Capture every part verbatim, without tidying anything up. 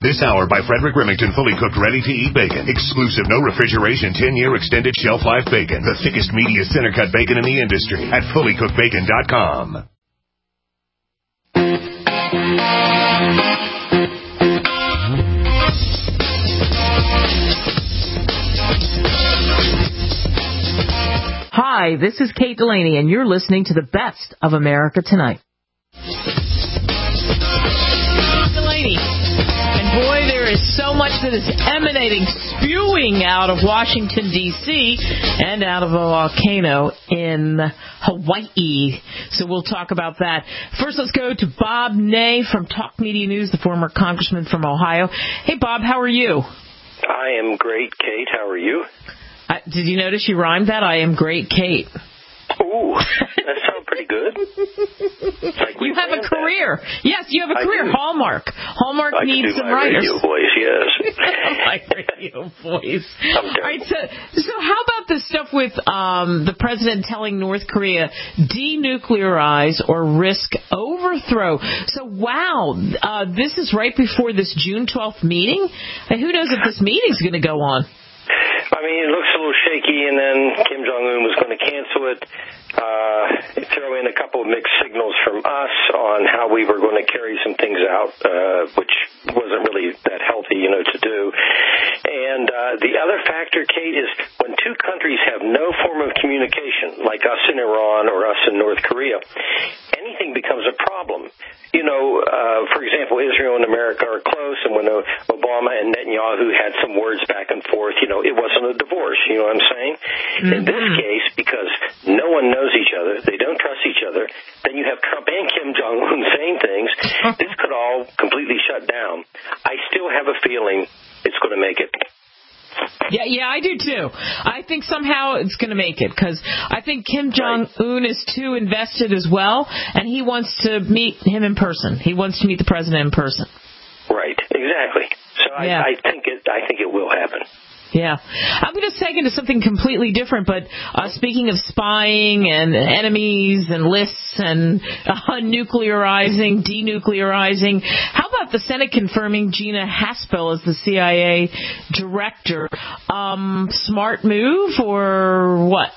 This hour by Frederick Remington, fully cooked, ready-to-eat bacon. Exclusive, no refrigeration, ten-year extended shelf life bacon. The thickest, meatiest center-cut bacon in the industry at fully cooked bacon dot com. Hi, this is Kate Delaney, and you're listening to the best of America Tonight. Delaney. And boy, there is so much that is emanating, spewing out of Washington, D C, and out of a volcano in Hawaii. So we'll talk about that. First, let's go to Bob Ney from Talk Media News, the former congressman from Ohio. Hey, Bob, how are you? I am great, Kate. How are you? Uh, did you notice you rhymed that? I am great, Kate. Ooh, that sounds pretty good. Like you have a career. That. Yes, you have a I career. do. Hallmark. Hallmark I needs can do some my writers. Radio voice, yes. My radio voice. I'm All right, so, so how about this stuff with um, the president telling North Korea denuclearize or risk overthrow? So, wow, uh, this is right before this June twelfth meeting? And who knows if this meeting's going to go on? I mean, it looks a little shaky, and then Kim Jong-un was going to cancel it, uh, throw in a couple of mixed signals from us on how we were going to carry some things out, uh, which wasn't really that healthy, you know, to do. And uh, the other factor, Kate, is when two countries have no form of communication, like us in Iran or us in North Korea, anything becomes a problem. You know, uh, for example, Israel and America are close, and when Obama and Netanyahu had some words back and forth, you know, it wasn't a divorce, you know what I'm saying? Mm-hmm. In this case, because no one knows each other, they don't trust each other, then you have Trump and Kim Jong-un saying things, this could all completely shut down. I still have a feeling it's going to make it. Yeah, yeah, I do too. I think somehow it's going to make it because I think Kim Jong-un is too invested as well, and he wants to meet him in person. He wants to meet the president in person. Right, exactly. So yeah. I, I think it. I think it will happen. Yeah. I'm going to seg into something completely different, but uh, speaking of spying and enemies and lists and uh, nuclearizing, denuclearizing, how about the Senate confirming Gina Haspel as the C I A director? Um, smart move or what?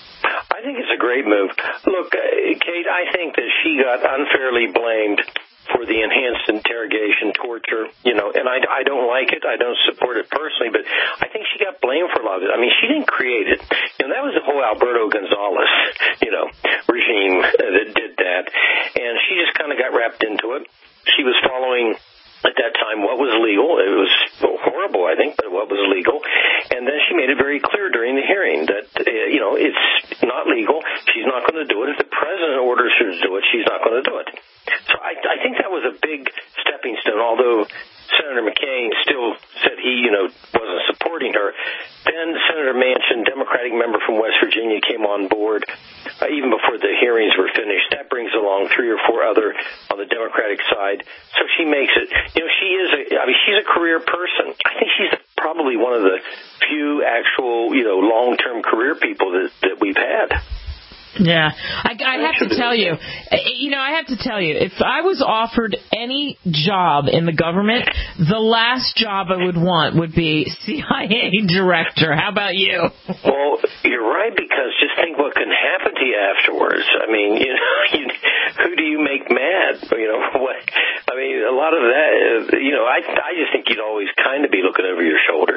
I think it's a great move. Look, uh, Kate, I think that she got unfairly blamed for the enhanced interrogation torture, you know, and I, I don't like it. I don't support it personally, but I think she got blamed for a lot of it. I mean, she didn't create it. You know, that was the whole Alberto Gonzalez, you know, regime that did that, and she just kind of got wrapped into it. She was following at that time what was legal. It was horrible, I think, but what was legal. And then she made it very clear during the hearing that, uh, you know, it's not legal. She's not going to do it. If the president orders her to do it, she's not going to do it. So I, I think that was a big stepping stone, although Senator McCain still said he, you know, wasn't supporting her. Then Senator Manchin, Democratic member from West Virginia, came on board uh, even before the hearings were finished. That brings along three or four other on the Democratic side. So she makes it. You know, she is a, I mean, she's a career person. I think she's probably one of the few actual, you know, long-term career people that, that we've had. Yeah, I, I have to tell you, you know, I have to tell you, if I was offered any job in the government, the last job I would want would be C I A director. How about you? Well, you're right, because just think what can happen to you afterwards. I mean, you know, you, who do you make mad? You know, what? I mean, a lot of that, you know, I, I just think you'd always kind of be looking over your shoulder,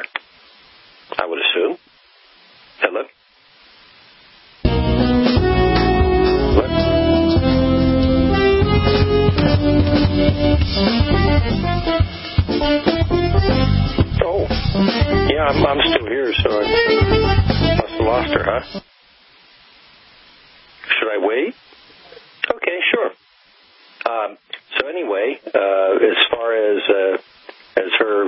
I would assume. Hello? Oh, yeah, I'm, I'm still here, so I must have lost her, huh? Should I wait? Okay, sure. Um, so anyway, uh, as far as uh, as her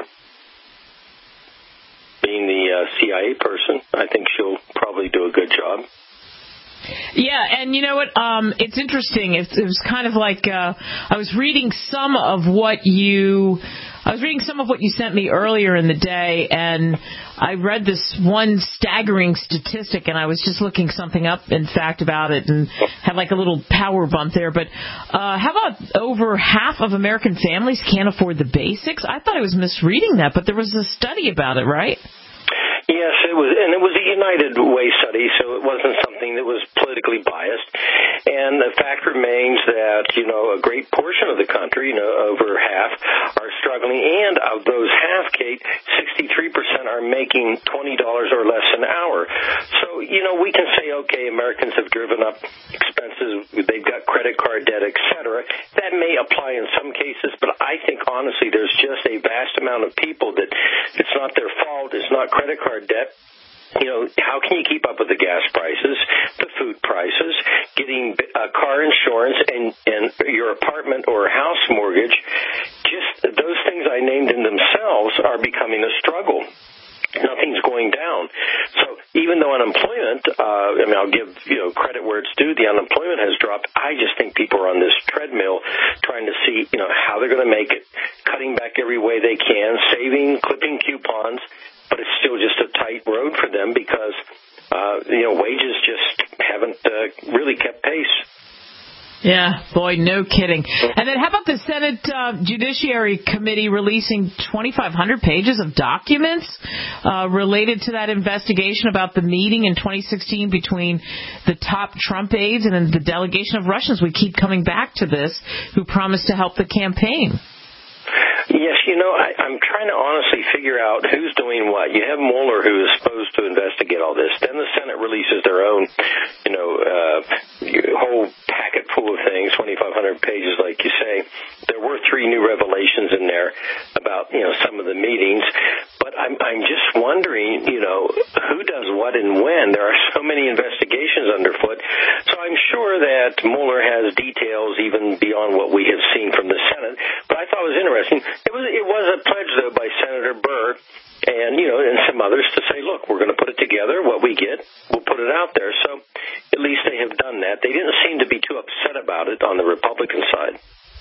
being the uh, C I A person, I think she'll probably do a good job. Yeah, and you know what? Um, it's interesting. It, it was kind of like uh, I was reading some of what you I was reading some of what you sent me earlier in the day, and I read this one staggering statistic, and I was just looking something up, in fact, about it, and had like a little power bump there. But uh, how about over half of American families can't afford the basics? I thought I was misreading that, but there was a study about it, right? Yes, it was, and it was a United Way study, so it wasn't something that was politically biased. And the fact remains that, you know, a great portion of the country, you know, over half, are struggling. And of those half, Kate, sixty-three percent are making twenty dollars or less an hour. So, you know, we can say, okay, Americans have driven up expenses, they've got credit card debt, et cetera. That may apply in some cases, but I think, honestly, there's just a vast amount of people that it's not their fault, it's not credit card debt. You know, how can you keep up with the gas prices, the food prices, getting uh, car insurance, and, and your apartment or house mortgage? Just those things I named in themselves are becoming a struggle. Nothing's going down. So even though unemployment, uh, I mean, I'll give, you know, credit where it's due, the unemployment has dropped. I just think people are on this treadmill trying to see, you know, how they're going to make it, cutting back every way they can, saving, clipping coupons. But it's still just a tight road for them because, uh, you know, wages just haven't uh, really kept pace. Yeah, boy, no kidding. And then how about the Senate uh, Judiciary Committee releasing twenty-five hundred pages of documents uh, related to that investigation about the meeting in twenty sixteen between the top Trump aides and then the delegation of Russians? We keep coming back to this, who promised to help the campaign. Yes, you know, I, I'm trying to honestly figure out who's doing what. You have Mueller, who is supposed to investigate all this. Then the Senate releases their own, you know, uh, whole packet full of things, twenty-five hundred pages, like you say. There were three new revelations in there about, you know, some of the meetings. But I'm, I'm just wondering, you know, who does what and when. There are so many investigations underfoot. So I'm sure that Mueller has details even beyond what we have seen from the Senate. But I thought it was interesting. It was it was a pledge, though, by Senator Burr and, you know, and some others to say, look, we're going to put it together. What we get, we'll put it out there. So at least they have done that. They didn't seem to be too upset about it on the Republican side.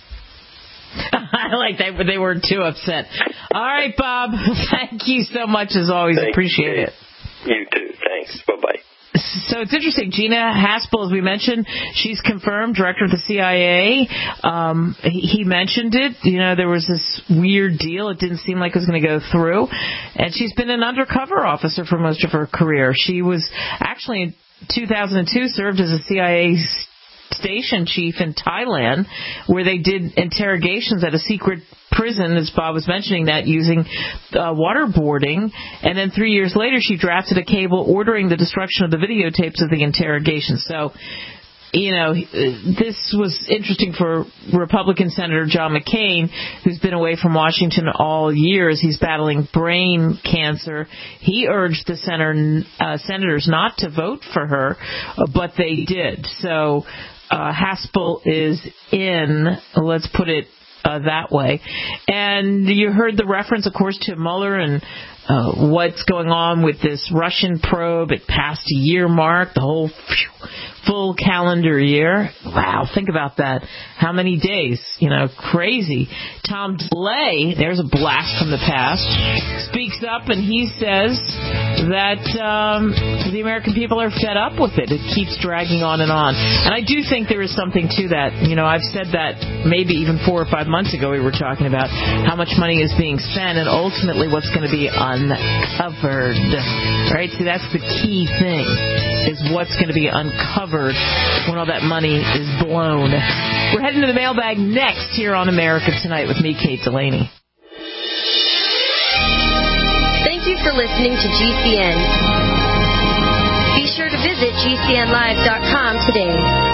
I like that, but they weren't too upset. All right, Bob. Thank you so much, as always. Thank Appreciate you. it. You too. Thanks. Bye-bye. So it's interesting. Gina Haspel, as we mentioned, she's confirmed, director of the C I A. Um, he, he mentioned it. You know, there was this weird deal. It didn't seem like it was going to go through. And she's been an undercover officer for most of her career. She was actually in two thousand two served as a C I A station chief in Thailand, where they did interrogations at a secret prison, as Bob was mentioning, that using uh, waterboarding. And then three years later, she drafted a cable ordering the destruction of the videotapes of the interrogation. So, you know, this was interesting for Republican Senator John McCain, who's been away from Washington all years. He's battling brain cancer. He urged the senator, uh, senators not to vote for her, but they did. So uh, Haspel is in, let's put it uh, that way. And you heard the reference, of course, to Mueller and uh, what's going on with this Russian probe. It passed a year mark, the whole phew, full calendar year. Wow, think about that. How many days? You know, crazy. Tom DeLay, there's a blast from the past, speaks up and he says that um, the American people are fed up with it. It keeps dragging on and on. And I do think there is something to that. You know, I've said that maybe even four or five months ago we were talking about how much money is being spent and ultimately what's going to be uncovered. Right? See, that's the key thing, is what's going to be uncovered when all that money is blown. We're heading to the mailbag next here on America Tonight with me, Kate Delaney. Thank you for listening to G C N. Be sure to visit G C N live dot com today.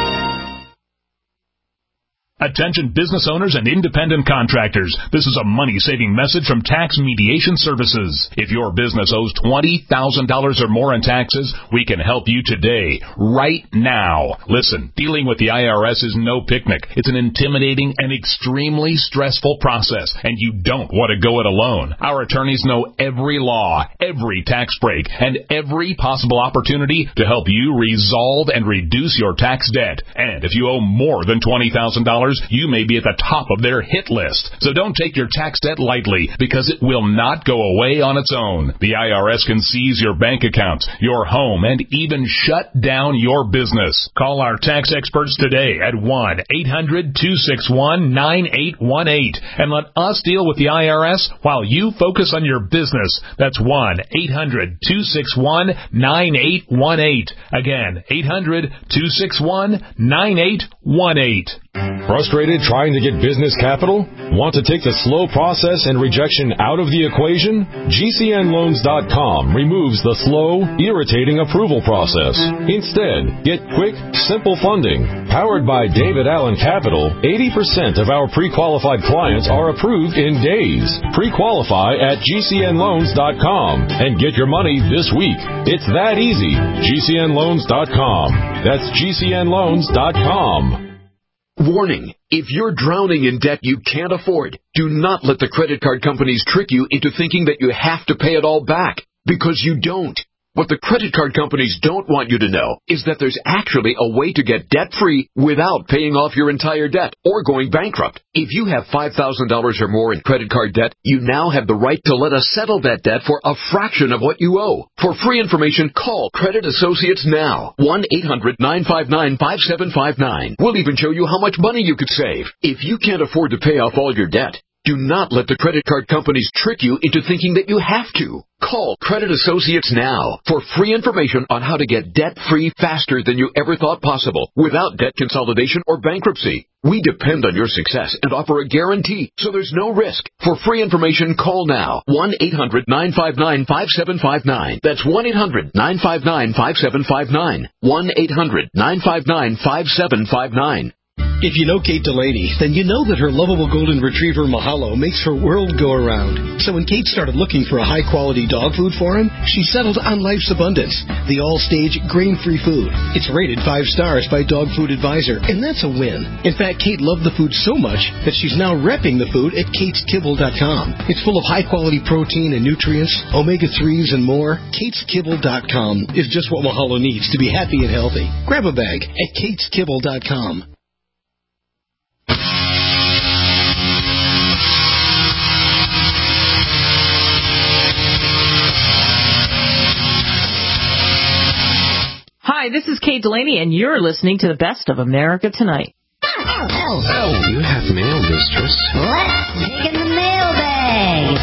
Attention business owners and independent contractors. This is a money-saving message from Tax Mediation Services. If your business owes twenty thousand dollars or more in taxes, we can help you today, right now. Listen, dealing with the I R S is no picnic. It's an intimidating and extremely stressful process, and you don't want to go it alone. Our attorneys know every law, every tax break, and every possible opportunity to help you resolve and reduce your tax debt. And if you owe more than twenty thousand dollars, dollars, you may be at the top of their hit list. So don't take your tax debt lightly, because it will not go away on its own. The I R S can seize your bank accounts, your home, and even shut down your business. Call our tax experts today at one eight hundred two six one nine eight one eight and let us deal with the I R S while you focus on your business. That's one eight hundred two six one nine eight one eight. Again, eight hundred two six one nine eight one eight. Frustrated trying to get business capital? Want to take the slow process and rejection out of the equation? G C N loans dot com removes the slow, irritating approval process. Instead, get quick, simple funding. Powered by David Allen Capital, eighty percent of our pre-qualified clients are approved in days. Pre-qualify at G C N loans dot com and get your money this week. It's that easy. G C N loans dot com. That's G C N loans dot com. Warning, if you're drowning in debt you can't afford, do not let the credit card companies trick you into thinking that you have to pay it all back, because you don't. What the credit card companies don't want you to know is that there's actually a way to get debt-free without paying off your entire debt or going bankrupt. If you have five thousand dollars or more in credit card debt, you now have the right to let us settle that debt for a fraction of what you owe. For free information, call Credit Associates now. one eight hundred nine five nine five seven five nine. We'll even show you how much money you could save. If you can't afford to pay off all your debt, do not let the credit card companies trick you into thinking that you have to. Call Credit Associates now for free information on how to get debt-free faster than you ever thought possible without debt consolidation or bankruptcy. We depend on your success and offer a guarantee, so there's no risk. For free information, call now. one eight hundred nine five nine five seven five nine. That's one eight hundred nine five nine five seven five nine. one eight hundred nine five nine five seven five nine. If you know Kate Delaney, then you know that her lovable golden retriever Mahalo makes her world go around. So when Kate started looking for a high-quality dog food for him, she settled on Life's Abundance, the all-stage grain-free food. It's rated five stars by Dog Food Advisor, and that's a win. In fact, Kate loved the food so much that she's now repping the food at kates kibble dot com. It's full of high-quality protein and nutrients, omega threes, and more. kates kibble dot com is just what Mahalo needs to be happy and healthy. Grab a bag at kates kibble dot com. Hi, this is Kate Delaney, and you're listening to the Best of America Tonight. Oh, you have mail, mistress. Let's dig in the mailbag.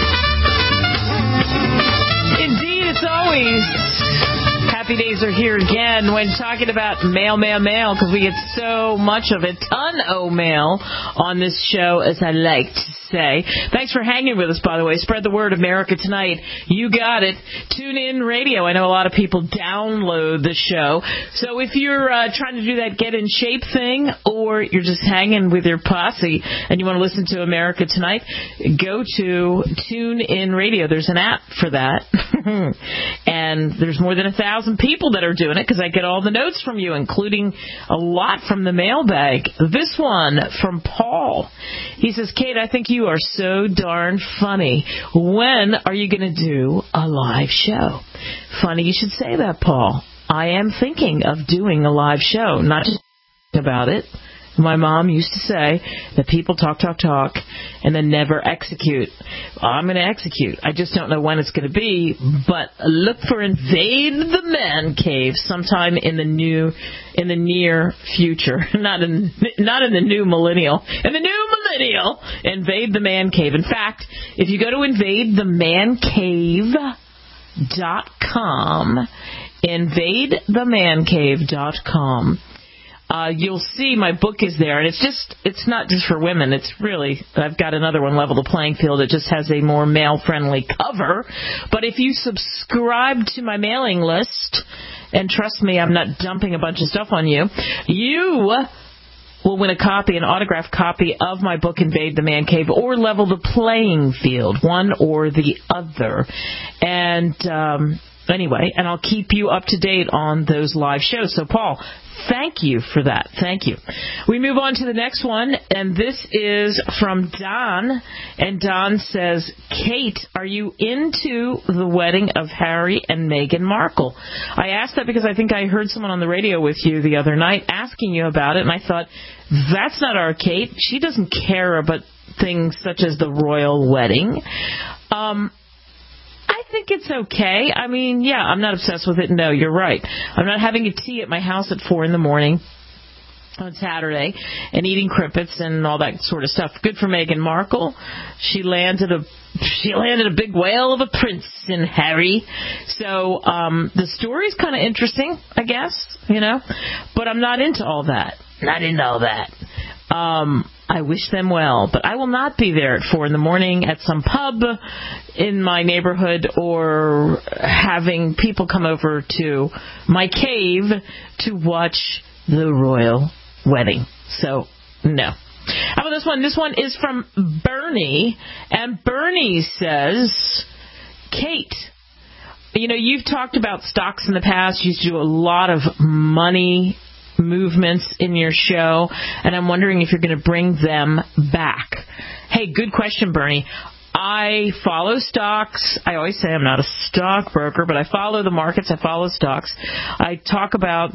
Indeed, it's always happy days are here again when talking about mail, mail, mail, because we get so much of it, ton o' mail on this show, as I like to say. Thanks for hanging with us, by the way. Spread the word, America Tonight. You got it. Tune in radio. I know a lot of people download the show. So if you're uh, trying to do that get in shape thing, or you're just hanging with your posse and you want to listen to America Tonight, go to Tune In Radio. There's an app for that. And there's more than a thousand people that are doing it, because I get all the notes from you, including a lot from the mailbag. This one from Paul. He says, Kate, I think you are so darn funny. When are you going to do a live show? Funny you should say that, Paul. I am thinking of doing a live show, not just about it. My mom used to say that people talk, talk, talk, and then never execute. I'm going to execute. I just don't know when it's going to be, but look for Invade the Man Cave sometime in the new, in the near future. Not in, not in the new millennial. In the new millennial, Invade the Man Cave. In fact, if you go to invade the man cave dot com, invade the man cave dot com, Uh, you'll see my book is there, and it's just, it's not just for women. It's really, I've got another one, Level the Playing Field. It just has a more male-friendly cover. But if you subscribe to my mailing list, and trust me, I'm not dumping a bunch of stuff on you, you will win a copy, an autographed copy of my book, Invade the Man Cave, or Level the Playing Field, one or the other. And, um... anyway, and I'll keep you up to date on those live shows. So, Paul, thank you for that. Thank you. We move on to the next one, and this is from Don. And Don says, Kate, are you into the wedding of Harry and Meghan Markle? I asked that because I think I heard someone on the radio with you the other night asking you about it, and I thought, that's not our Kate. She doesn't care about things such as the royal wedding. Um... I think it's okay. I mean, yeah, I'm not obsessed with it. No, you're right. I'm not having a tea at my house at four in the morning on Saturday and eating crimpets and all that sort of stuff. Good for Meghan Markle. She landed a she landed a big whale of a prince in Harry. So um, the story's kind of interesting, I guess, you know. But I'm not into all that. Not into all that. Um, I wish them well, but I will not be there at four in the morning at some pub in my neighborhood or having people come over to my cave to watch the royal wedding. So, no. How about this one? This one is from Bernie, and Bernie says, Kate, you know, you've talked about stocks in the past. You used to do a lot of money movements in your show, and I'm wondering if you're going to bring them back. Hey, good question, Bernie. I follow stocks. I always say I'm not a stockbroker, but I follow the markets. I follow stocks. I talk about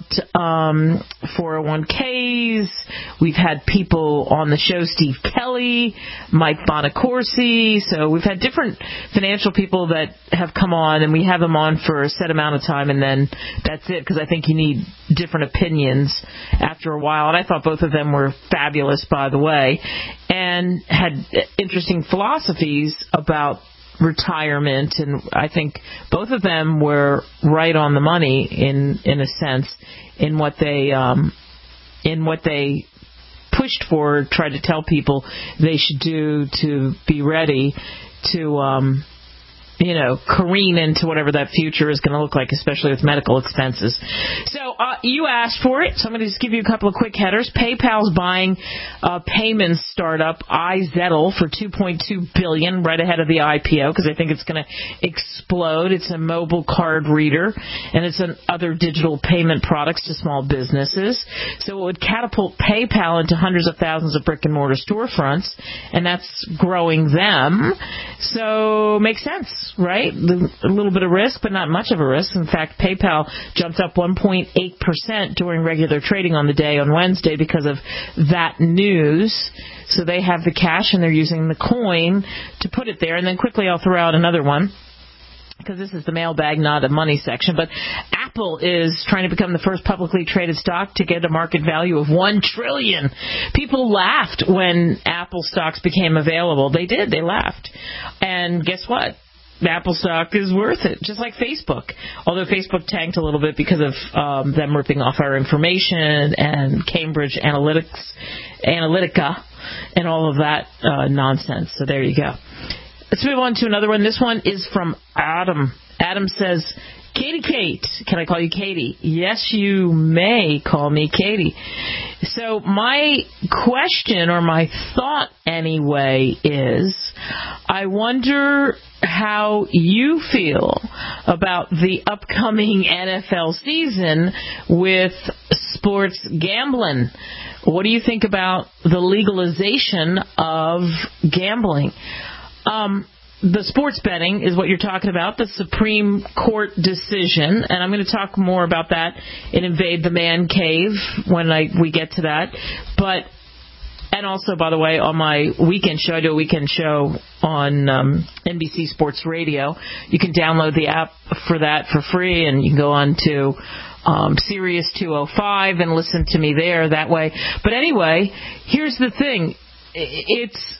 um, four oh one k's. We've had people on the show, Steve Kelly, Mike Bonacorsi. So we've had different financial people that have come on, and we have them on for a set amount of time, and then that's it, because I think you need different opinions after a while. And I thought both of them were fabulous, by the way, and had interesting philosophies about retirement, and I think both of them were right on the money in in a sense in what they um, in what they pushed for, tried to tell people they should do to be ready to um, you know, careen into whatever that future is going to look like, especially with medical expenses. So uh, you asked for it, so I'm going to just give you a couple of quick headers. PayPal's buying uh, payments startup iZettle for two point two billion dollars right ahead of the I P O, because I think it's going to explode. It's a mobile card reader, and it's an other digital payment products to small businesses. So it would catapult PayPal into hundreds of thousands of brick-and-mortar storefronts, and that's growing them. So makes sense. Right? A little bit of risk, but not much of a risk. In fact, PayPal jumped up one point eight percent during regular trading on the day on Wednesday because of that news. So they have the cash and they're using the coin to put it there. And then quickly I'll throw out another one, because this is the mailbag, not a money section. But Apple is trying to become the first publicly traded stock to get a market value of one trillion dollars. People laughed when Apple stocks became available. They did. They laughed. And guess what? The Apple stock is worth it, just like Facebook. Although Facebook tanked a little bit because of um, them ripping off our information and Cambridge Analytics, Analytica, and all of that uh, nonsense. So there you go. Let's move on to another one. This one is from Adam. Adam says, Katie Kate, can I call you Katie? Yes, you may call me Katie. So my question, or my thought anyway, is I wonder how you feel about the upcoming N F L season with sports gambling. What do you think about the legalization of gambling? Um, the sports betting is what you're talking about, the Supreme Court decision, and I'm going to talk more about that in Invade the Man Cave when I we get to that. But and also, by the way, on my weekend show, I do a weekend show on um, N B C Sports Radio. You can download the app for that for free, and you can go on to um, Sirius two oh five and listen to me there that way. But anyway, here's the thing. It's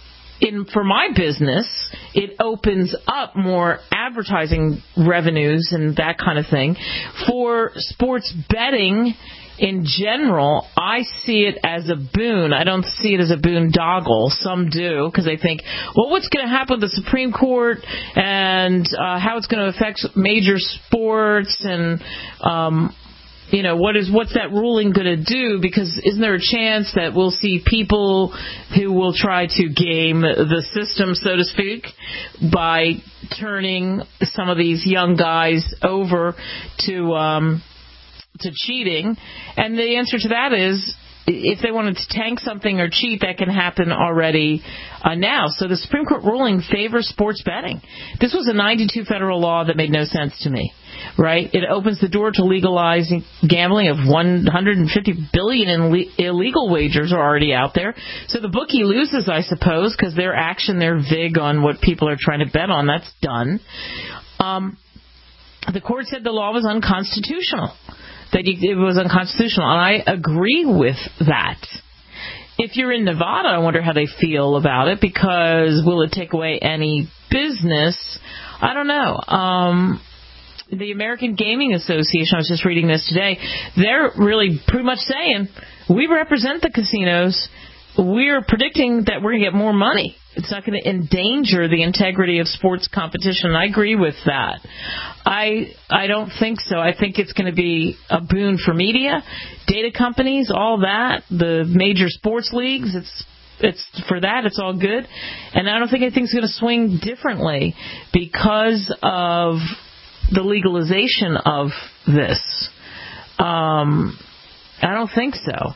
in for my business, it opens up more advertising revenues and that kind of thing. For sports betting in general, I see it as a boon. I don't see it as a boondoggle. Some do, because they think, well, what's going to happen with the Supreme Court and uh, how it's going to affect major sports and um you know, what is what's that ruling going to do? Because isn't there a chance that we'll see people who will try to game the system, so to speak, by turning some of these young guys over to um, to cheating? And the answer to that is, if they wanted to tank something or cheat, that can happen already uh, now. So the Supreme Court ruling favors sports betting. This was a ninety-two federal law that made no sense to me, right? It opens the door to legalizing gambling of one hundred fifty billion dollars in le- illegal wagers are already out there. So the bookie loses, I suppose, because their action, their vig on what people are trying to bet on, that's done. Um, the court said the law was unconstitutional. That it was unconstitutional, and I agree with that. If you're in Nevada, I wonder how they feel about it, because will it take away any business? I don't know. Um, the American Gaming Association, I was just reading this today, they're really pretty much saying, we represent the casinos. We're predicting that we're going to get more money. It's not going to endanger the integrity of sports competition. I agree with that. I I don't think so. I think it's going to be a boon for media, data companies, all that, the major sports leagues. It's it's for that. It's all good. And I don't think anything's going to swing differently because of the legalization of this. Um, I don't think so.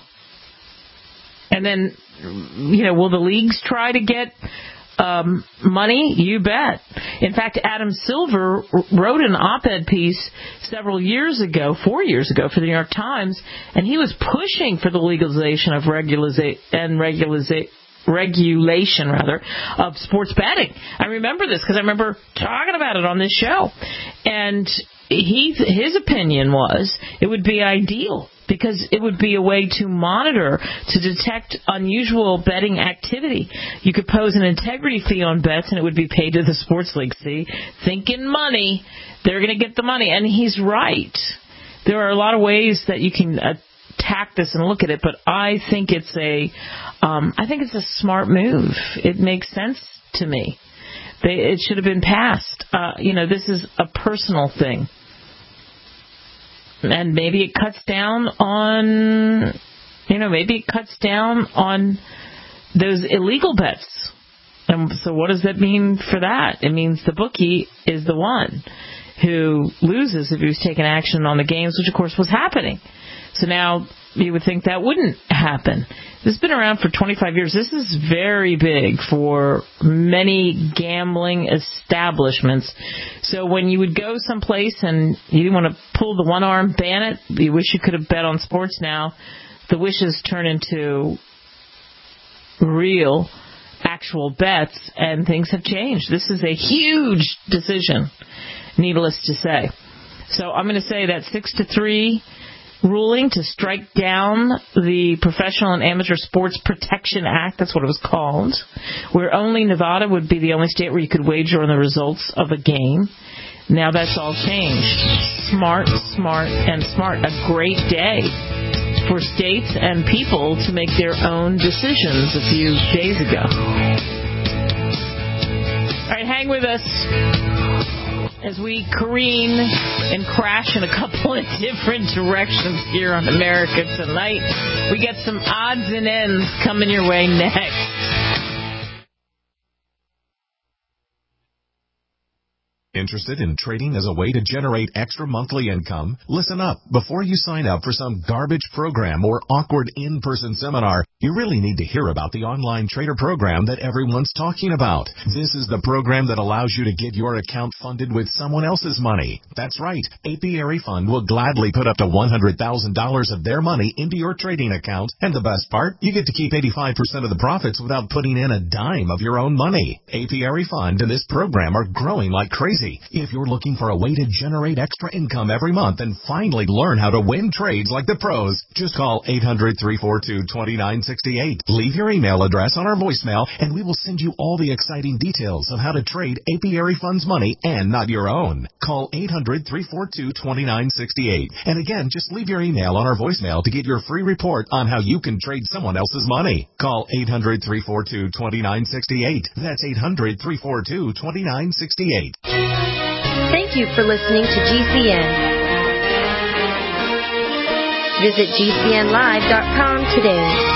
And then, you know, will the leagues try to get um, money? You bet. In fact, Adam Silver wrote an op-ed piece several years ago, four years ago, for the New York Times, and he was pushing for the legalization of regulariza- and regulariza- regulation, rather, of sports betting. I remember this because I remember talking about it on this show. And he, his opinion was it would be ideal, because it would be a way to monitor, to detect unusual betting activity. You could pose an integrity fee on bets, and it would be paid to the sports league. See, thinking money, they're going to get the money. And he's right. There are a lot of ways that you can attack this and look at it, but I think it's a, um, I think it's a smart move. It makes sense to me. They, it should have been passed. Uh, you know, this is a personal thing. And maybe it cuts down on, you know, maybe it cuts down on those illegal bets. And so what does that mean for that? It means the bookie is the one who loses if he was taking action on the games, which, of course, was happening. So now you would think that wouldn't happen. This has been around for twenty-five years. This is very big for many gambling establishments. So when you would go someplace and you didn't want to pull the one arm, ban it, you wish you could have bet on sports now, the wishes turn into real, actual bets, and things have changed. This is a huge decision, needless to say. So I'm going to say that six to three ruling to strike down the Professional and Amateur Sports Protection Act, that's what it was called, where only Nevada would be the only state where you could wager on the results of a game. Now that's all changed. Smart, smart, and smart. A great day for states and people to make their own decisions a few days ago. All right, hang with us as we careen and crash in a couple of different directions here on America Tonight. We get some odds and ends coming your way next. Interested in trading as a way to generate extra monthly income? Listen up. Before you sign up for some garbage program or awkward in-person seminar, you really need to hear about the online trader program that everyone's talking about. This is the program that allows you to get your account funded with someone else's money. That's right. Apiary Fund will gladly put up to one hundred thousand dollars of their money into your trading account. And the best part, you get to keep eighty-five percent of the profits without putting in a dime of your own money. Apiary Fund and this program are growing like crazy. If you're looking for a way to generate extra income every month and finally learn how to win trades like the pros, just call eight hundred, three four two, two nine six eight. Leave your email address on our voicemail, and we will send you all the exciting details of how to trade Apiary Fund's money and not your own. Call eight hundred, three four two, two nine six eight. And again, just leave your email on our voicemail to get your free report on how you can trade someone else's money. Call eight hundred, three four two, two nine six eight. That's eight hundred, three four two, two nine six eight. Thank you for listening to G C N. Visit G C N live dot com today.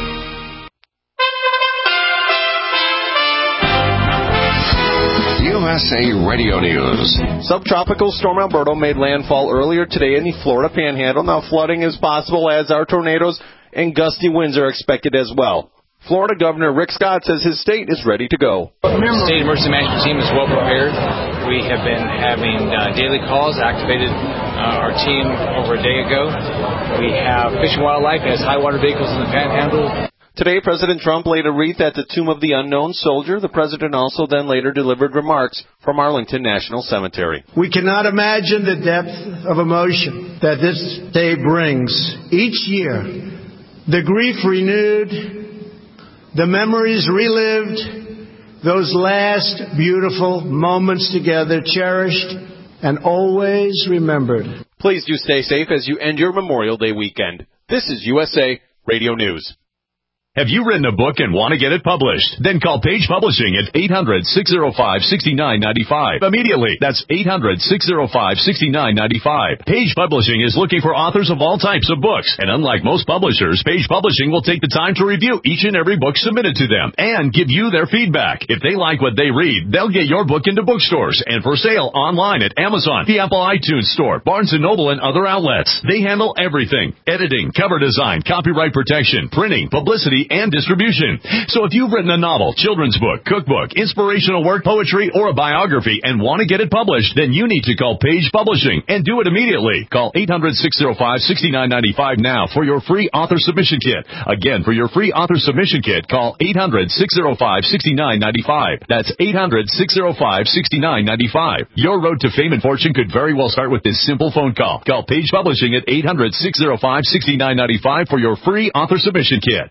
You S A Radio News. Subtropical Storm Alberto made landfall earlier today in the Florida Panhandle. Now flooding is possible, as are tornadoes and gusty winds are expected as well. Florida Governor Rick Scott says his state is ready to go. The State Emergency Management Team is well prepared. We have been having uh, daily calls, activated uh, our team over a day ago. We have Fish and Wildlife as high water vehicles in the Panhandle. Today, President Trump laid a wreath at the Tomb of the Unknown Soldier. The president also then later delivered remarks from Arlington National Cemetery. We cannot imagine the depth of emotion that this day brings. Each year, the grief renewed, the memories relived, those last beautiful moments together cherished and always remembered. Please do stay safe as you end your Memorial Day weekend. This is U S A Radio News. Have you written a book and want to get it published? Then call Page Publishing at eight hundred, six oh five, six nine nine five. Immediately. That's eight hundred, six oh five, six nine nine five. Page Publishing is looking for authors of all types of books. And unlike most publishers, Page Publishing will take the time to review each and every book submitted to them and give you their feedback. If they like what they read, they'll get your book into bookstores and for sale online at Amazon, the Apple iTunes Store, Barnes and Noble, and other outlets. They handle everything: editing, cover design, copyright protection, printing, publicity, and distribution. So if you've written a novel, children's book, cookbook, inspirational work, poetry, or a biography and want to get it published, then you need to call Page Publishing and do it immediately. Call eight hundred, six oh five, six nine nine five now for your free author submission kit. Again, for your free author submission kit, call eight hundred, six oh five, six nine nine five. That's eight hundred, six oh five, six nine nine five. Your road to fame and fortune could very well start with this simple phone call. Call Page Publishing at eight hundred, six oh five, six nine nine five for your free author submission kit.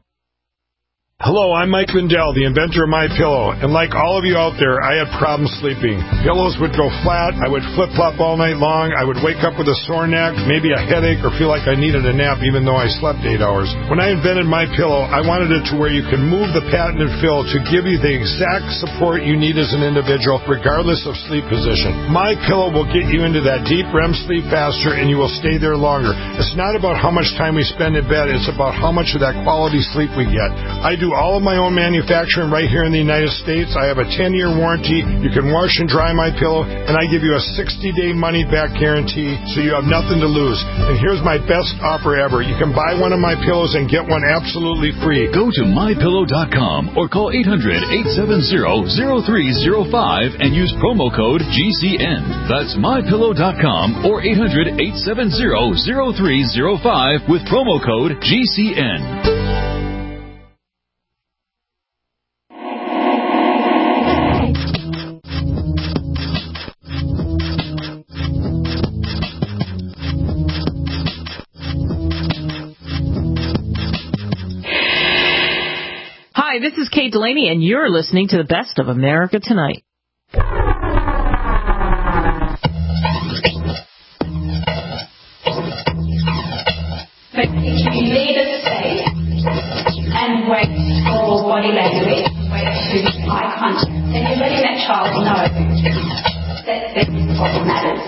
Hello, I'm Mike Lindell, the inventor of MyPillow, and like all of you out there, I had problems sleeping. Pillows would go flat, I would flip-flop all night long, I would wake up with a sore neck, maybe a headache, or feel like I needed a nap even though I slept eight hours. When I invented MyPillow, I wanted it to where you can move the patented fill to give you the exact support you need as an individual, regardless of sleep position. MyPillow will get you into that deep R E M sleep faster, and you will stay there longer. It's not about how much time we spend in bed, it's about how much of that quality sleep we get. I do all of my own manufacturing right here in the United States. I have a ten-year warranty. You can wash and dry my pillow, and I give you a sixty-day money-back guarantee, so you have nothing to lose. And here's my best offer ever. You can buy one of my pillows and get one absolutely free. Go to my pillow dot com or call eight hundred, eight seven zero, zero three zero five and use promo code G C N. That's my pillow dot com or eight hundred, eight seven zero, zero three zero five with promo code G C N. Hi, this is Kate Delaney, and you're listening to the Best of America Tonight. But if you leave a space and wait for body language, wait for eye contact, then you're letting that child know that this is what matters.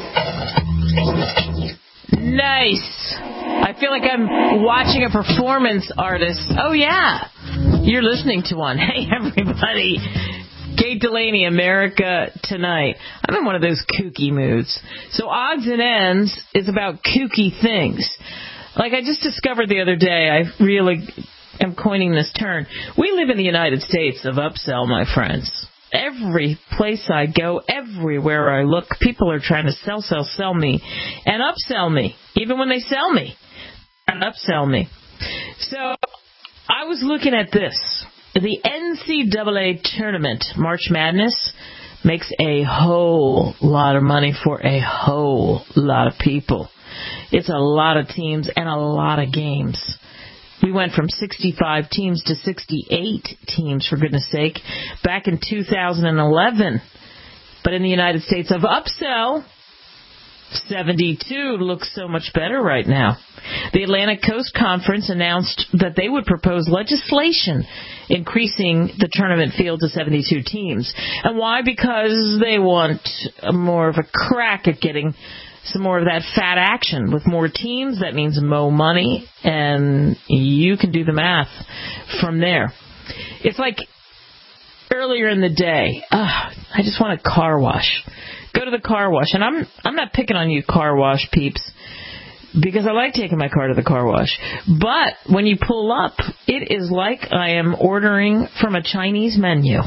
Nice. I feel like I'm watching a performance artist. Oh, yeah. You're listening to one. Hey, everybody. Kate Delaney, America Tonight. I'm in one of those kooky moods. So Odds and Ends is about kooky things. Like I just discovered the other day, I really am coining this term. We live in the United States of upsell, my friends. Every place I go, everywhere I look, people are trying to sell, sell, sell me and upsell me. Even when they sell me and upsell me. So I was looking at this. The N C double A tournament, March Madness, makes a whole lot of money for a whole lot of people. It's a lot of teams and a lot of games. We went from sixty-five teams to sixty-eight teams, for goodness sake, back in two thousand eleven. But in the United States of upsell, seventy-two looks so much better right now. The Atlantic Coast Conference announced that they would propose legislation increasing the tournament field to seventy-two teams. And why? Because they want more of a crack at getting some more of that fat action. With more teams, that means more money, and you can do the math from there. It's like earlier in the day, uh, I just want a car wash. Go to the car wash. And I'm I'm not picking on you car wash peeps, because I like taking my car to the car wash. But when you pull up, it is like I am ordering from a Chinese menu.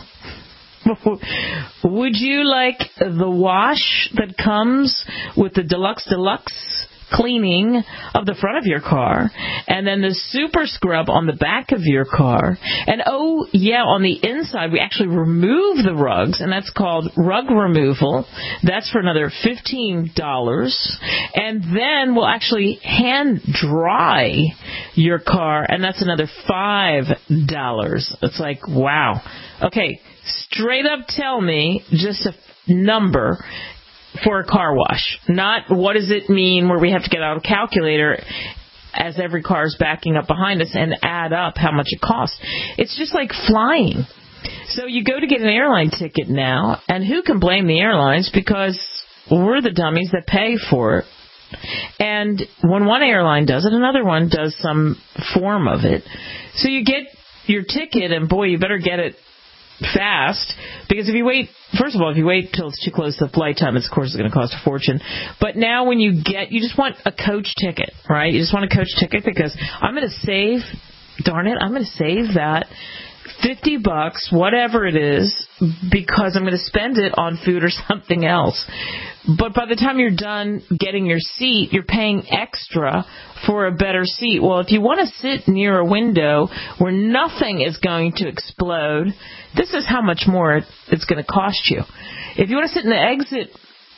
Would you like the wash that comes with the deluxe deluxe cleaning of the front of your car, and then the super scrub on the back of your car, and oh yeah, on the inside we actually remove the rugs, and that's called rug removal. That's for another fifteen dollars, and then we'll actually hand dry your car, and that's another five dollars. It's like, wow. Okay, straight up tell me just a number for a car wash. Not what does it mean where we have to get out a calculator as every car is backing up behind us and add up how much it costs. It's just like flying. So you go to get an airline ticket now, and who can blame the airlines, because we're the dummies that pay for it. And when one airline does it, another one does some form of it. So you get your ticket, and boy, you better get it fast, because if you wait, first of all, if you wait till it's too close to the flight time, it's, of course, it's going to cost a fortune. But now when you get, you just want a coach ticket, right? You just want a coach ticket because I'm going to save, darn it, I'm going to save that fifty bucks, whatever it is, because I'm going to spend it on food or something else. But by the time you're done getting your seat, you're paying extra for a better seat. Well, if you want to sit near a window where nothing is going to explode, this is how much more it's going to cost you. If you want to sit in the exit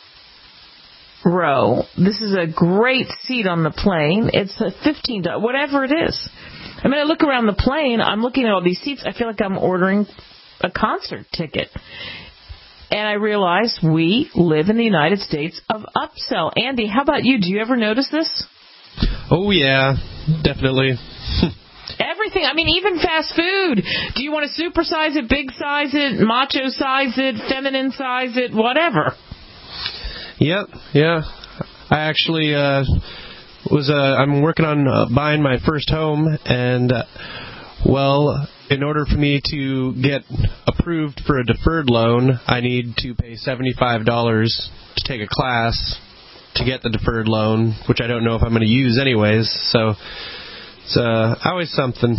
row, this is a great seat on the plane. It's a fifteen dollars, whatever it is. I mean, I look around the plane, I'm looking at all these seats, I feel like I'm ordering a concert ticket. And I realize we live in the United States of upsell. Andy, how about you? Do you ever notice this? Oh, yeah, definitely. Everything. I mean, even fast food. Do you want to supersize it, big size it, macho size it, feminine size it, whatever? Yep, yeah. I actually uh, was, uh, I'm working on uh, buying my first home, and, uh, well, in order for me to get approved for a deferred loan, I need to pay seventy-five dollars to take a class to get the deferred loan, which I don't know if I'm going to use anyways. So it's uh, always something.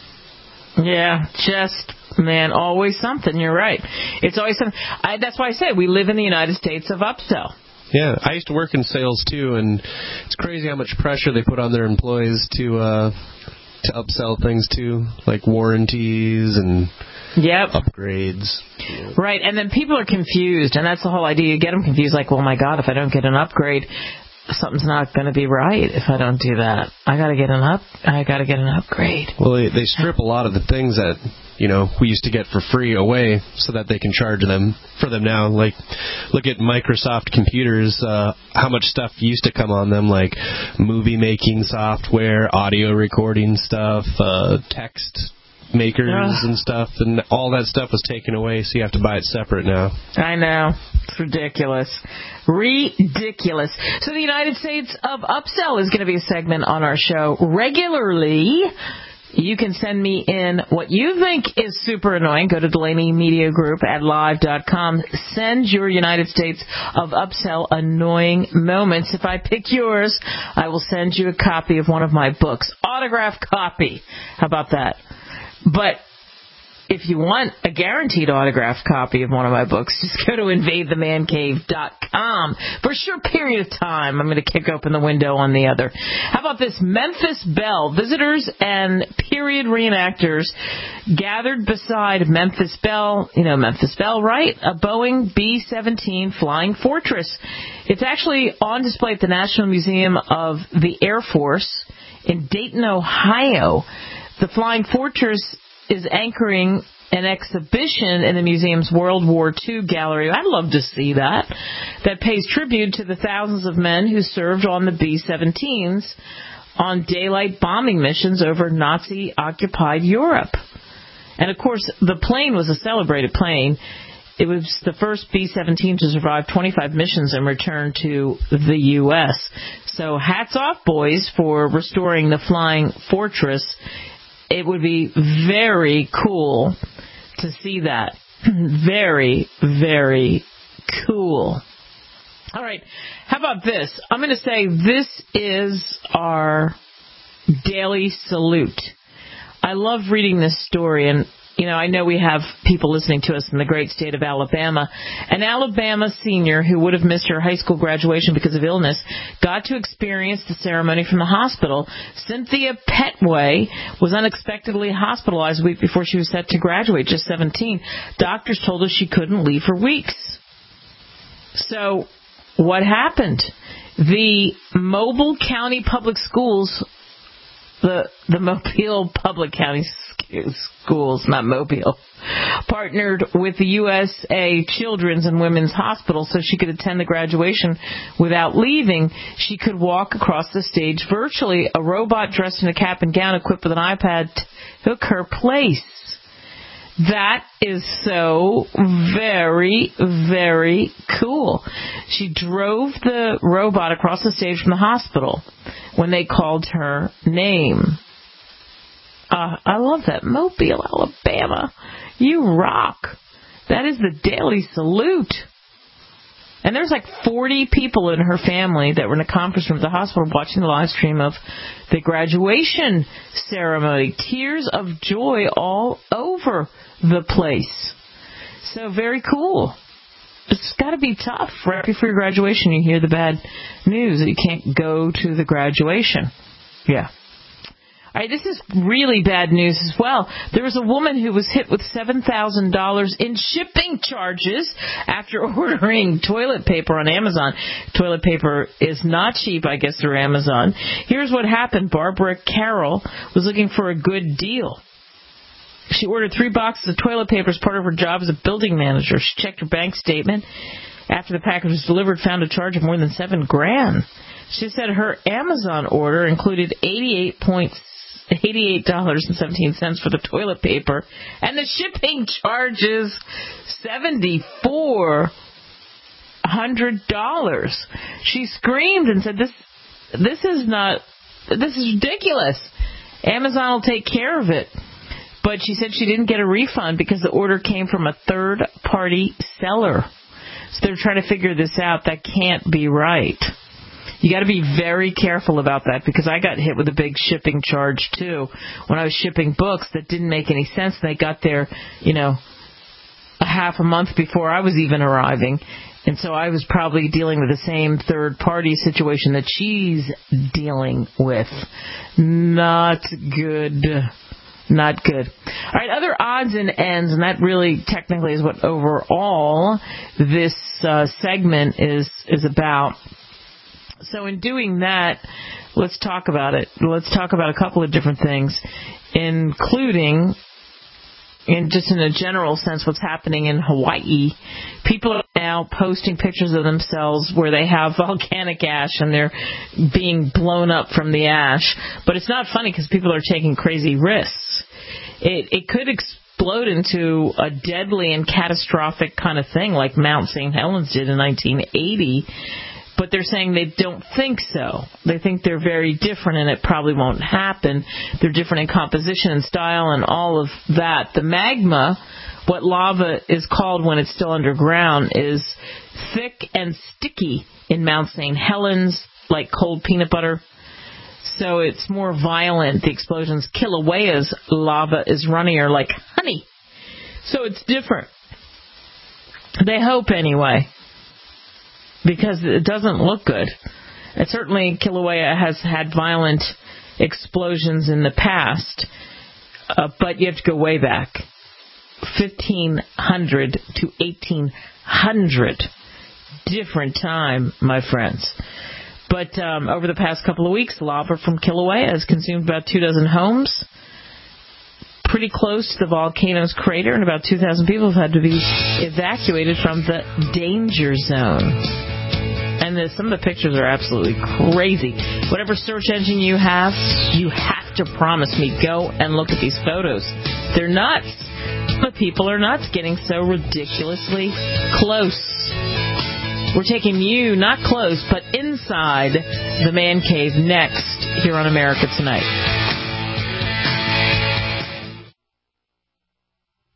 Yeah, just, man, always something. You're right. It's always something. I, that's why I say we live in the United States of upsell. Yeah, I used to work in sales, too, and it's crazy how much pressure they put on their employees to uh, to upsell things, too, like warranties and yep. upgrades. Right, and then people are confused, and that's the whole idea. You get them confused, like, well, my God, if I don't get an upgrade, something's not going to be right if I don't do that. I got to get an up. I got to get an upgrade. Well, they, they strip a lot of the things that, you know, we used to get for free away so that they can charge them for them now. Like, look at Microsoft computers, uh, how much stuff used to come on them, like movie making software, audio recording stuff, uh, text makers Ugh. and stuff, and all that stuff was taken away, so you have to buy it separate now. I know. It's ridiculous. Ridiculous. So the United States of Upsell is going to be a segment on our show regularly. You can send me in what you think is super annoying. Go to Delaney Media Group at live dot com. Send your United States of Upsell annoying moments. If I pick yours, I will send you a copy of one of my books. Autographed copy. How about that? But if you want a guaranteed autographed copy of one of my books, just go to invade the man cave dot com. For a short period of time, I'm going to kick open the window on the other. How about this? Memphis Belle. Visitors and period reenactors gathered beside Memphis Belle. You know Memphis Belle, right? A Boeing B seventeen Flying Fortress. It's actually on display at the National Museum of the Air Force in Dayton, Ohio. The Flying Fortress is anchoring an exhibition in the museum's World War Two gallery. I'd love to see that. That pays tribute to the thousands of men who served on the B seventeens on daylight bombing missions over Nazi-occupied Europe. And, of course, the plane was a celebrated plane. It was the first B seventeen to survive twenty-five missions and return to the U S So hats off, boys, for restoring the Flying Fortress. It would be very cool to see that. Very, very cool. All right. How about this? I'm going to say this is our daily salute. I love reading this story, and you know, I know we have people listening to us in the great state of Alabama. An Alabama senior who would have missed her high school graduation because of illness got to experience the ceremony from the hospital. Cynthia Petway was unexpectedly hospitalized a week before she was set to graduate, just seventeen. Doctors told her she couldn't leave for weeks. So what happened? The Mobile County Public Schools, the the Mobile Public County Schools, not Mobile, partnered with the U S A Children's and Women's Hospital so she could attend the graduation without leaving. She could walk across the stage virtually. A robot dressed in a cap and gown equipped with an iPad took her place. That is so very, very cool. She drove the robot across the stage from the hospital when they called her name. Uh, I love that. Mobile, Alabama. You rock. That is the daily salute. And there's like forty people in her family that were in a conference room at the hospital watching the live stream of the graduation ceremony. Tears of joy all over the place. So very cool. It's got to be tough. Right before your graduation, you hear the bad news that you can't go to the graduation. Yeah. All right, this is really bad news as well. There was a woman who was hit with seven thousand dollars in shipping charges after ordering toilet paper on Amazon. Toilet paper is not cheap, I guess, through Amazon. Here's what happened. Barbara Carroll was looking for a good deal. She ordered three boxes of toilet paper as part of her job as a building manager. She checked her bank statement. After the package was delivered, found a charge of more than seven grand. She said her Amazon order included eighty-eight points. eighty-eight dollars and seventeen cents for the toilet paper, and the shipping charges seventy-four hundred dollars. She screamed and said, "This, this is not, this is ridiculous. Amazon will take care of it." But she said she didn't get a refund because the order came from a third-party seller. So they're trying to figure this out. That can't be right. You got to be very careful about that, because I got hit with a big shipping charge too when I was shipping books that didn't make any sense. They got there, you know, a half a month before I was even arriving, and so I was probably dealing with the same third-party situation that she's dealing with. Not good. Not good. All right, other odds and ends, and that really technically is what overall this uh, segment is is about. So in doing that, let's talk about it. Let's talk about a couple of different things, including, in just in a general sense, what's happening in Hawaii. People are now posting pictures of themselves where they have volcanic ash and they're being blown up from the ash. But it's not funny because people are taking crazy risks. It, it could explode into a deadly and catastrophic kind of thing like Mount Saint Helens did in nineteen eighty. But they're saying they don't think so. They think they're very different and it probably won't happen. They're different in composition and style and all of that. The magma, what lava is called when it's still underground, is thick and sticky in Mount Saint Helens, like cold peanut butter. So it's more violent. The explosions. Kilauea's lava is runnier like honey. So it's different. They hope anyway, because it doesn't look good. And certainly Kilauea has had violent explosions in the past, uh, but you have to go way back. fifteen hundred to eighteen hundred. Different time, my friends. But um, over the past couple of weeks, lava from Kilauea has consumed about two dozen homes, pretty close to the volcano's crater, and about two thousand people have had to be evacuated from the danger zone. And the, some of the pictures are absolutely crazy. Whatever search engine you have, you have to promise me, go and look at these photos. They're nuts. But people are nuts, getting so ridiculously close. We're taking you, not close, but inside the man cave next here on America Tonight.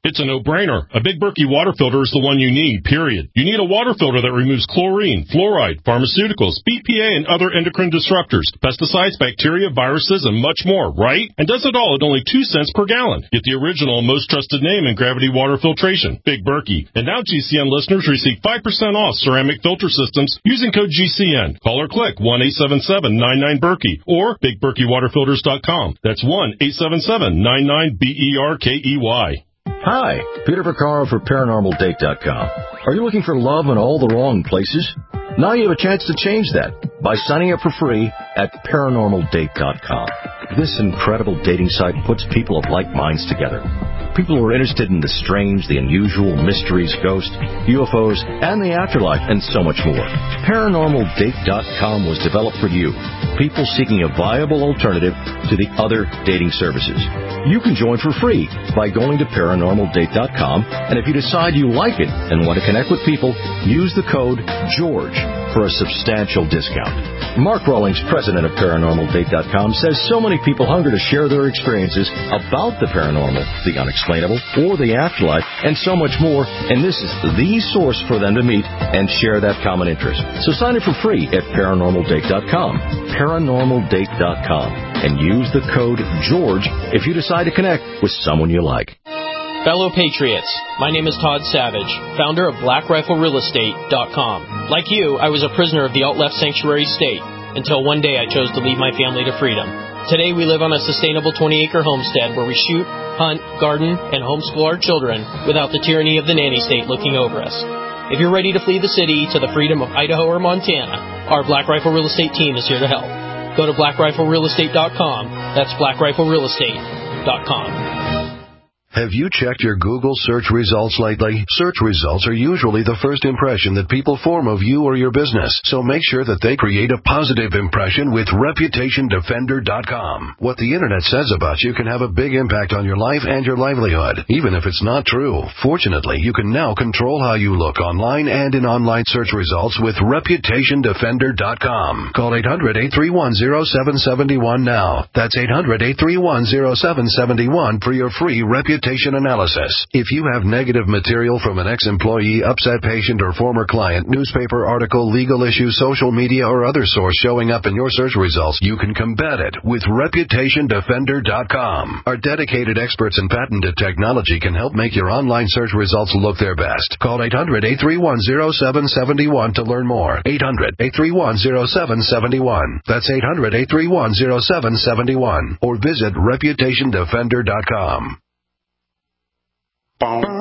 It's a no-brainer. A Big Berkey water filter is the one you need, period. You need a water filter that removes chlorine, fluoride, pharmaceuticals, B P A, and other endocrine disruptors, pesticides, bacteria, viruses, and much more, right? And does it all at only two cents per gallon. Get the original, most trusted name in gravity water filtration, Big Berkey. And now G C N listeners receive five percent off ceramic filter systems using code G C N. Call or click one eight seven seven nine nine Berkey or big berkey water filters dot com. That's one eight seven seven nine nine B E R K E Y. Hi, Peter Vaccaro for paranormal date dot com. Are you looking for love in all the wrong places? Now you have a chance to change that by signing up for free at paranormal date dot com. This incredible dating site puts people of like minds together. People who are interested in the strange, the unusual, mysteries, ghosts, U F Os, and the afterlife, and so much more. paranormal date dot com was developed for you, people seeking a viable alternative to the other dating services. You can join for free by going to paranormal date dot com, and if you decide you like it and want to connect with people, use the code GEORGE for a substantial discount. Mark Rawlings, president of paranormal date dot com, says so many people hunger to share their experiences about the paranormal, the unexplainable, or the afterlife, and so much more, and this is the source for them to meet and share that common interest. So sign up for free at paranormal date dot com, paranormal date dot com, and use the code GEORGE if you decide to connect with someone you like. Fellow Patriots, my name is Todd Savage, founder of black rifle real estate dot com. Like you, I was a prisoner of the alt-left sanctuary state until one day I chose to lead my family to freedom. Today we live on a sustainable twenty-acre homestead where we shoot, hunt, garden, and homeschool our children without the tyranny of the nanny state looking over us. If you're ready to flee the city to the freedom of Idaho or Montana, our Black Rifle Real Estate team is here to help. Go to black rifle real estate dot com. That's black rifle real estate dot com. Have you checked your Google search results lately? Search results are usually the first impression that people form of you or your business, so make sure that they create a positive impression with reputation defender dot com. What the internet says about you can have a big impact on your life and your livelihood, even if it's not true. Fortunately, you can now control how you look online and in online search results with reputation defender dot com. Call eight hundred, eight three one, zero seven seven one now. That's eight hundred, eight three one, zero seven seven one for your free reputation analysis. If you have negative material from an ex-employee, upset patient, or former client, newspaper article, legal issue, social media, or other source showing up in your search results, you can combat it with reputation defender dot com. Our dedicated experts in patented technology can help make your online search results look their best. Call eight hundred, eight three one, zero seven seven one to learn more. eight hundred, eight three one, zero seven seven one. That's eight hundred, eight three one, zero seven seven one. Or visit reputation defender dot com. I'm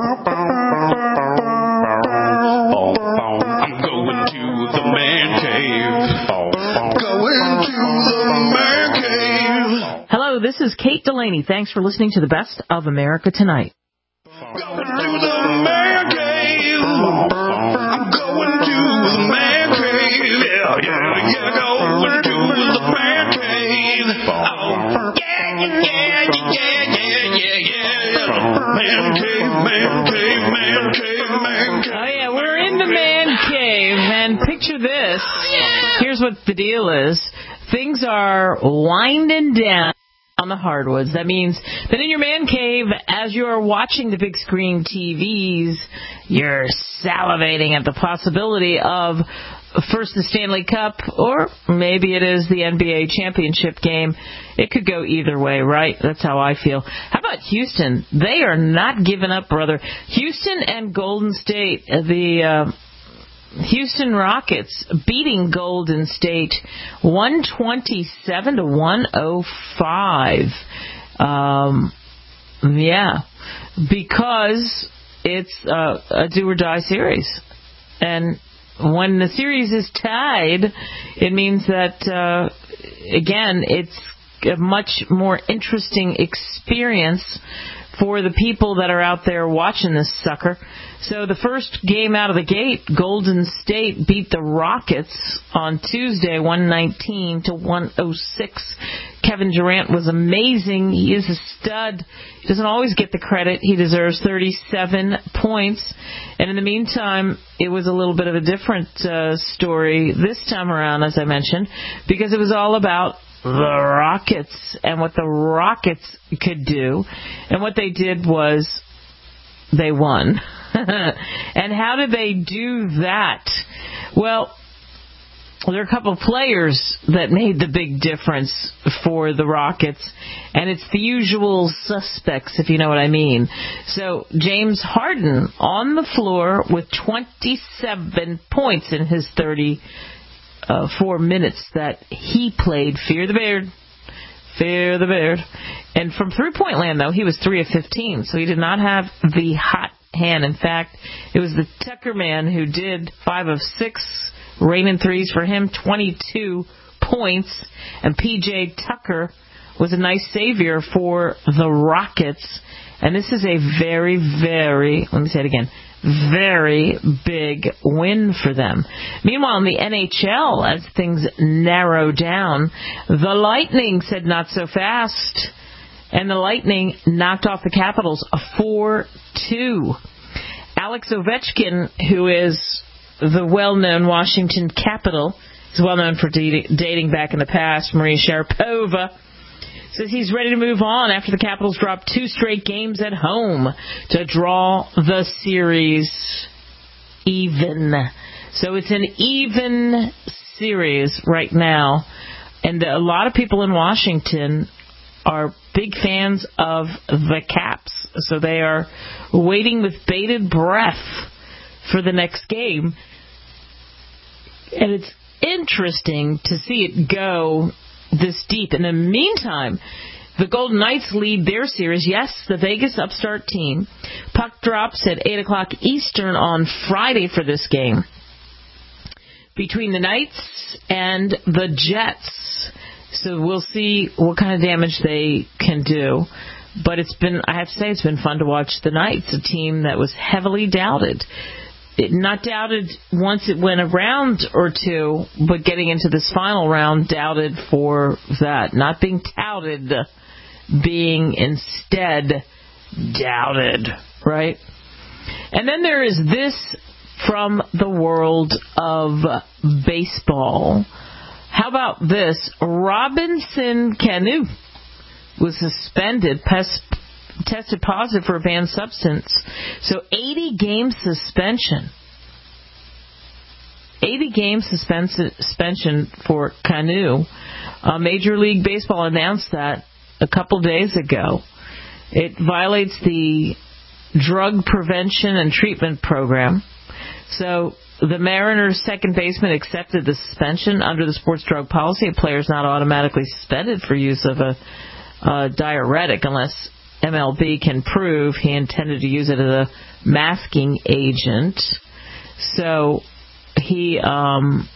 going to the man cave. Going to the man cave. Hello, this is Kate Delaney. Thanks for listening to the Best of America Tonight. Going to the man cave. I'm going to the man cave. Yeah, yeah, yeah. Going to the man cave. Oh, yeah, yeah, yeah, yeah, yeah, yeah, yeah. Man cave, man cave, man cave, man cave. Oh, yeah, we're in the man cave, and picture this. Here's what the deal is. Things are winding down on the hardwoods. That means that in your man cave, as you are watching the big screen T Vs, you're salivating at the possibility of first the Stanley Cup, or maybe it is the N B A championship game. It could go either way, right? That's how I feel. How about Houston? They are not giving up, brother. Houston and Golden State, the uh, Houston Rockets beating Golden State one twenty-seven to one oh five. Um, yeah, because it's uh, a do-or-die series. And when the series is tied, it means that, uh, again, it's a much more interesting experience for the people that are out there watching this sucker. So the first game out of the gate, Golden State beat the Rockets on Tuesday, one nineteen to one oh six. Kevin Durant was amazing. He is a stud. He doesn't always get the credit. He deserves thirty-seven points. And in the meantime, it was a little bit of a different uh, story this time around, as I mentioned, because it was all about the Rockets and what the Rockets could do. And what they did was they won. And how did they do that? Well, there are a couple of players that made the big difference for the Rockets, and it's the usual suspects, if you know what I mean. So James Harden on the floor with twenty-seven points in his thirty-four minutes that he played. Fear the Beard. Fear the Beard. And from three-point land, though, he was three of fifteen, so he did not have the hot hand. In fact, it was the Tucker man who did five of six raining threes for him, twenty-two points. And P J Tucker was a nice savior for the Rockets. And this is a very, very, let me say it again, very big win for them. Meanwhile, in the N H L, as things narrow down, the Lightning said not so fast. And the Lightning knocked off the Capitals a four two. Alex Ovechkin, who is the well-known Washington Capital, is well-known for dating, dating back in the past, Maria Sharapova, says he's ready to move on after the Capitals dropped two straight games at home to draw the series even. So it's an even series right now. And a lot of people in Washington are big fans of the Caps. So they are waiting with bated breath for the next game. And it's interesting to see it go this deep. In the meantime, the Golden Knights lead their series. Yes, the Vegas upstart team. Puck drops at eight o'clock Eastern on Friday for this game between the Knights and the Jets. So we'll see what kind of damage they can do. But it's been, I have to say, it's been fun to watch the Knights, a team that was heavily doubted. It, not doubted once it went a round or two, but getting into this final round, doubted for that. Not being touted, being instead doubted, right? And then there is this from the world of baseball. How about this? Robinson Cano was suspended, pes- tested positive for a banned substance. So eighty game suspension. eighty game suspension for Cano. Uh, Major League Baseball announced that a couple days ago. It violates the Drug Prevention and Treatment Program. So the Mariners' second baseman accepted the suspension under the sports drug policy. A player is not automatically suspended for use of a, a diuretic unless M L B can prove he intended to use it as a masking agent. So he um,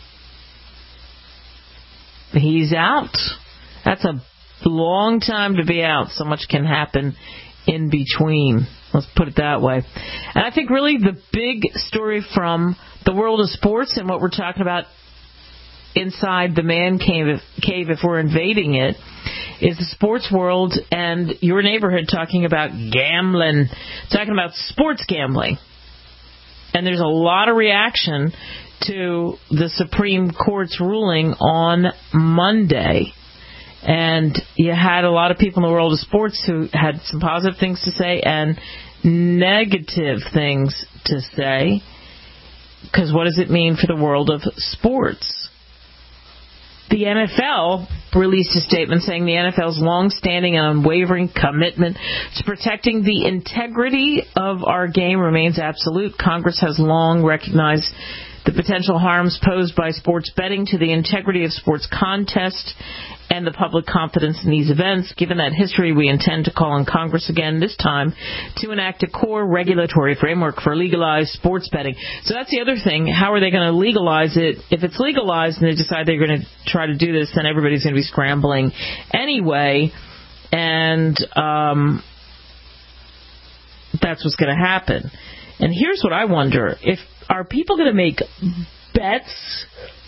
he's out. That's a long time to be out. So much can happen in between. Let's put it that way. And I think really the big story from the world of sports and what we're talking about inside the man cave, cave if we're invading it, is the sports world and your neighborhood talking about gambling, talking about sports gambling. And there's a lot of reaction to the Supreme Court's ruling on Monday. And you had a lot of people in the world of sports who had some positive things to say and negative things to say. Because what does it mean for the world of sports? The N F L released a statement saying the N F L's long-standing and unwavering commitment to protecting the integrity of our game remains absolute. Congress has long recognized the potential harms posed by sports betting to the integrity of sports contests and the public confidence in these events. Given that history, we intend to call on Congress again, this time, to enact a core regulatory framework for legalized sports betting. So that's the other thing. How are they going to legalize it? If it's legalized and they decide they're going to try to do this, then everybody's going to be scrambling anyway. And um, that's what's going to happen. And here's what I wonder. If Are people going to make bets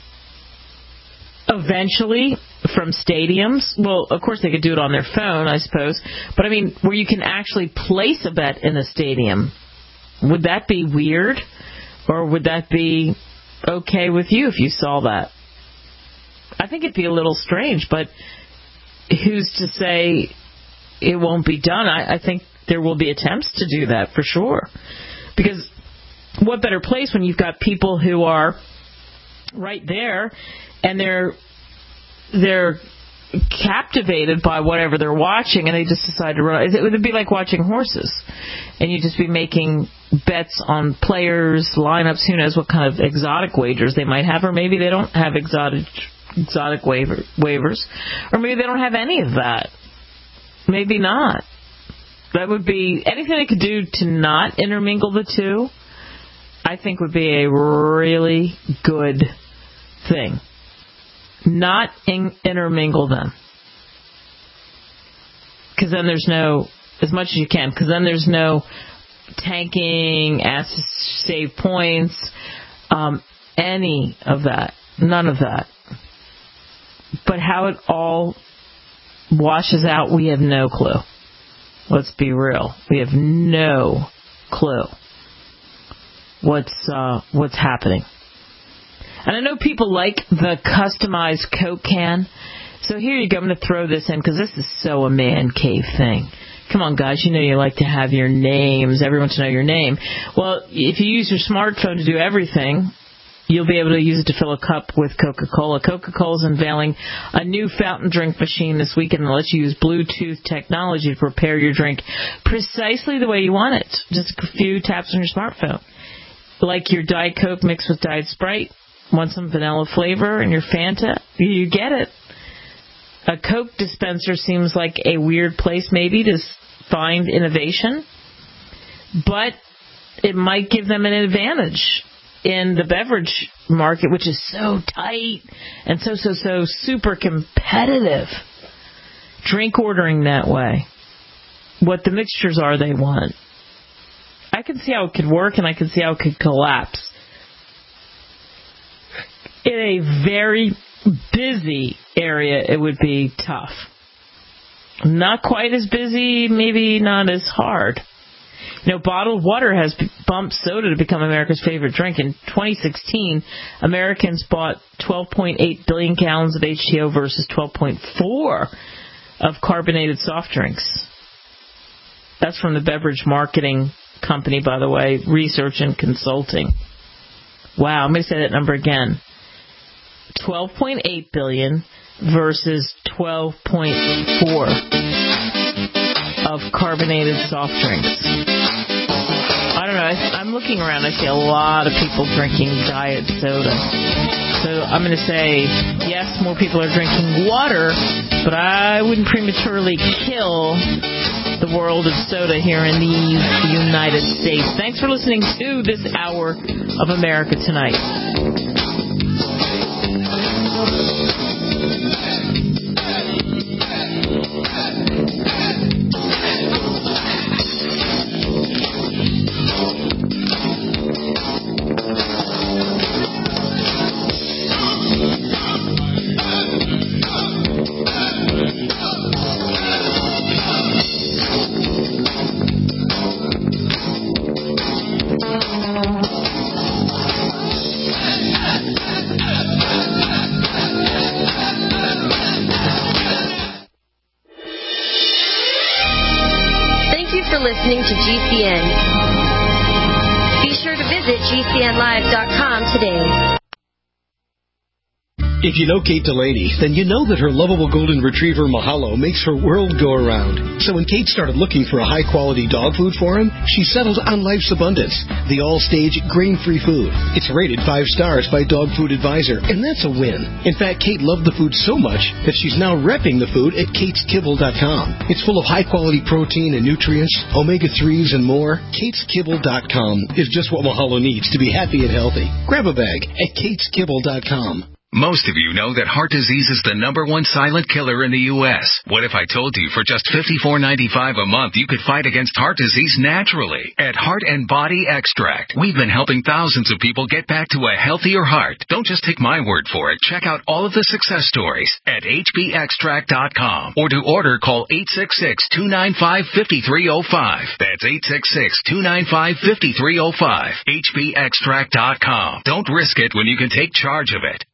eventually from stadiums? Well, of course they could do it on their phone, I suppose. But, I mean, where you can actually place a bet in a stadium. Would that be weird? Or would that be okay with you if you saw that? I think it'd be a little strange, but who's to say it won't be done. I, I think there will be attempts to do that for sure. Because what better place when you've got people who are right there and they're they're captivated by whatever they're watching, and they just decide to run. It would be like watching horses, and you'd just be making bets on players, lineups, who knows what kind of exotic wagers they might have, or maybe they don't have exotic exotic waiver, waivers, or maybe they don't have any of that. Maybe not. That would be anything they could do to not intermingle the two, I think would be a really good thing. Not in, intermingle them. Because then there's no, as much as you can, because then there's no tanking, ask to save points, um, any of that. None of that. But how it all washes out, we have no clue. Let's be real. We have no clue what's uh, what's happening. And I know people like the customized Coke can. So here you go. I'm going to throw this in because this is so a man cave thing. Come on, guys. You know you like to have your names, everyone to know your name. Well, if you use your smartphone to do everything, you'll be able to use it to fill a cup with Coca-Cola. Coca-Cola's unveiling a new fountain drink machine this weekend that lets you use Bluetooth technology to prepare your drink precisely the way you want it. Just a few taps on your smartphone. Like your Diet Coke mixed with Diet Sprite. Want some vanilla flavor in your Fanta? You get it. A Coke dispenser seems like a weird place maybe to find innovation, but it might give them an advantage in the beverage market, which is so tight and so, so, so super competitive. Drink ordering that way. What the mixtures are they want. I can see how it could work, and I can see how it could collapse. In a very busy area, it would be tough. Not quite as busy, maybe not as hard. You know, bottled water has bumped soda to become America's favorite drink. In twenty sixteen, Americans bought twelve point eight billion gallons of H two O versus twelve point four of carbonated soft drinks. That's from the beverage marketing company, by the way, Research and Consulting. Wow, I'm going to say that number again. twelve point eight billion versus twelve point four of carbonated soft drinks. I don't know. I, I'm looking around. I see a lot of people drinking diet soda. So I'm going to say, yes, more people are drinking water, but I wouldn't prematurely kill the world of soda here in the United States. Thanks for listening to this hour of America Tonight. Listening to G C N. Be sure to visit G C N live dot com today. If you know Kate Delaney, then you know that her lovable golden retriever Mahalo makes her world go around. So when Kate started looking for a high-quality dog food for him, she settled on Life's Abundance, the all-stage grain-free food. It's rated five stars by Dog Food Advisor, and that's a win. In fact, Kate loved the food so much that she's now repping the food at Kates Kibble dot com. It's full of high-quality protein and nutrients, omega threes, and more. Kates Kibble dot com is just what Mahalo needs to be happy and healthy. Grab a bag at Kates Kibble dot com. Most of you know that heart disease is the number one silent killer in the U S What if I told you for just fifty-four ninety-five a month you could fight against heart disease naturally? At Heart and Body Extract, we've been helping thousands of people get back to a healthier heart. Don't just take my word for it. Check out all of the success stories at H B extract dot com. Or to order, call eight six six, two nine five, five three zero five. That's eight six six, two nine five, five three zero five. H B extract dot com. Don't risk it when you can take charge of it.